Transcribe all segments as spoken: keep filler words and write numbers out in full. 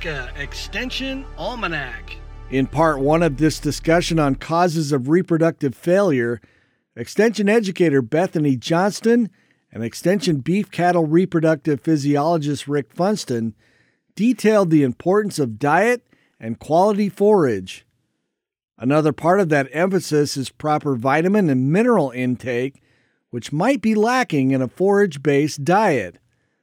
Nebraska Extension Almanac. In part one of this discussion on causes of reproductive failure, Extension educator Bethany Johnston and Extension beef cattle reproductive physiologist Rick Funston detailed the importance of diet and quality forage. Another part of that emphasis is proper vitamin and mineral intake, which might be lacking in a forage-based diet.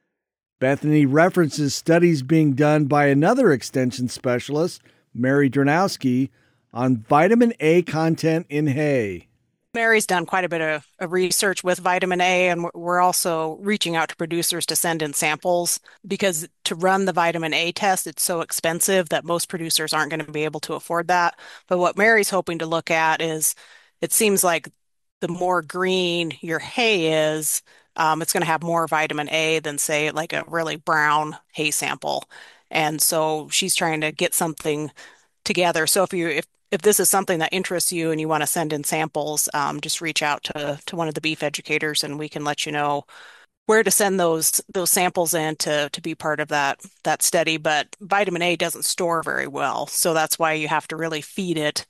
Bethany references studies being done by another extension specialist, Mary Dranowski, on vitamin A content in hay. Mary's done quite a bit of, of research with vitamin A, and we're also reaching out to producers to send in samples because to run the vitamin A test, it's so expensive that most producers aren't going to be able to afford that. But what Mary's hoping to look at is it seems like the more green your hay is, um, it's going to have more vitamin A than, say, like a really brown hay sample. And so she's trying to get something together. So if you if if this is something that interests you and you want to send in samples, um, just reach out to to one of the beef educators, and we can let you know where to send those those samples in to to be part of that that study. But vitamin A doesn't store very well, so that's why you have to really feed it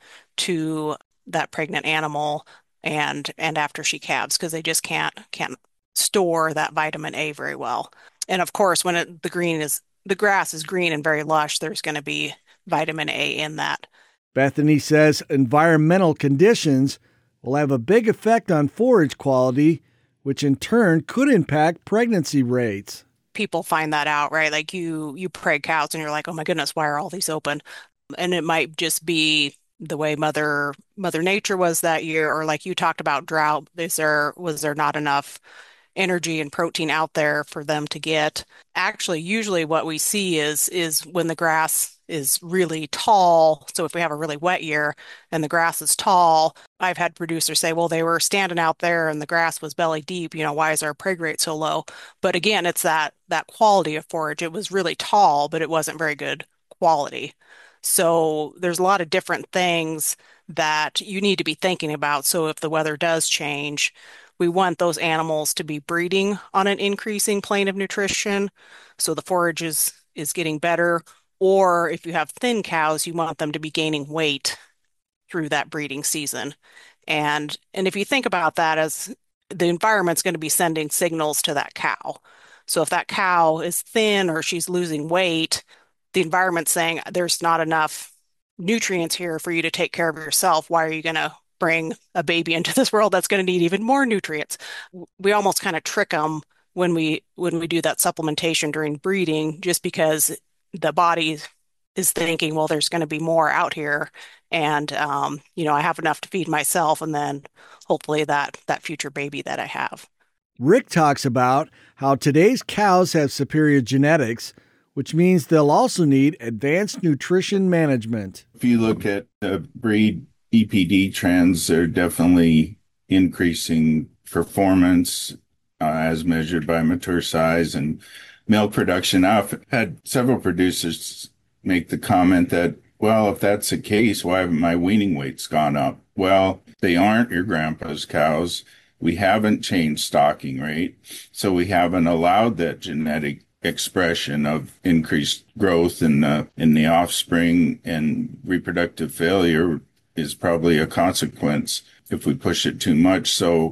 to that pregnant animal and and after she calves, because they just can't can't store that vitamin A very well. And of course, when it, the green is the grass is green and very lush, there's going to be vitamin A in that. Bethany says environmental conditions will have a big effect on forage quality, which in turn could impact pregnancy rates. People find that out, right? Like you you preg cows and you're like, oh my goodness, why are all these open? And it might just be the way mother mother nature was that year, or like you talked about drought. Is there was there not enough energy and protein out there for them to get? Actually, usually what we see is is when the grass is really tall. So if we have a really wet year and the grass is tall, I've had producers say, well, they were standing out there and the grass was belly deep. You know, why is our preg rate so low? But again, it's that that quality of forage. It was really tall, but it wasn't very good quality. So there's a lot of different things that you need to be thinking about. So if the weather does change, we want those animals to be breeding on an increasing plane of nutrition, so the forage is, is getting better. Or if you have thin cows, you want them to be gaining weight through that breeding season. And, and if you think about that as the environment's going to be sending signals to that cow. So if that cow is thin or she's losing weight, the environment's saying there's not enough nutrients here for you to take care of yourself. Why are you going to bring a baby into this world that's going to need even more nutrients? We almost kind of trick them when we when we do that supplementation during breeding, just because the body is thinking, well, there's going to be more out here, and um, you know, I have enough to feed myself, and then hopefully that that future baby that I have. Rick talks about how today's cows have superior genetics, which means they'll also need advanced nutrition management. If you look at the breed E P D trends, they're definitely increasing performance uh, as measured by mature size and milk production. I've had several producers make the comment that, well, if that's the case, why haven't my weaning weights gone up? Well, they aren't your grandpa's cows. We haven't changed stocking rate, so we haven't allowed that genetic expression of increased growth in the, in the offspring, and reproductive failure is probably a consequence if we push it too much. So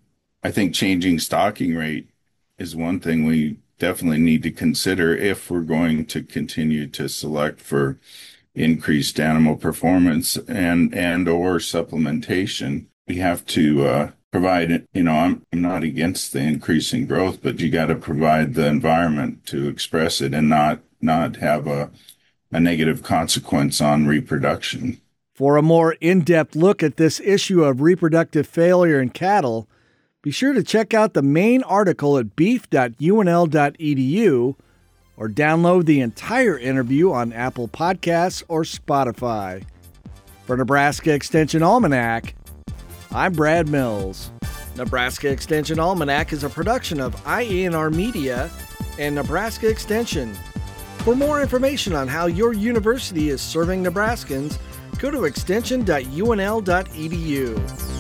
I think changing stocking rate is one thing we definitely need to consider if we're going to continue to select for increased animal performance and, and or supplementation. We have to uh, provide, you know, I'm, I'm not against the increase in growth, but you got to provide the environment to express it and not, not have a, a negative consequence on reproduction. For a more in-depth look at this issue of reproductive failure in cattle, be sure to check out the main article at beef dot U N L dot E D U or download the entire interview on Apple Podcasts or Spotify. For Nebraska Extension Almanac, I'm Brad Mills. Nebraska Extension Almanac is a production of I A N R Media and Nebraska Extension. For more information on how your university is serving Nebraskans, go to extension dot U N L dot E D U.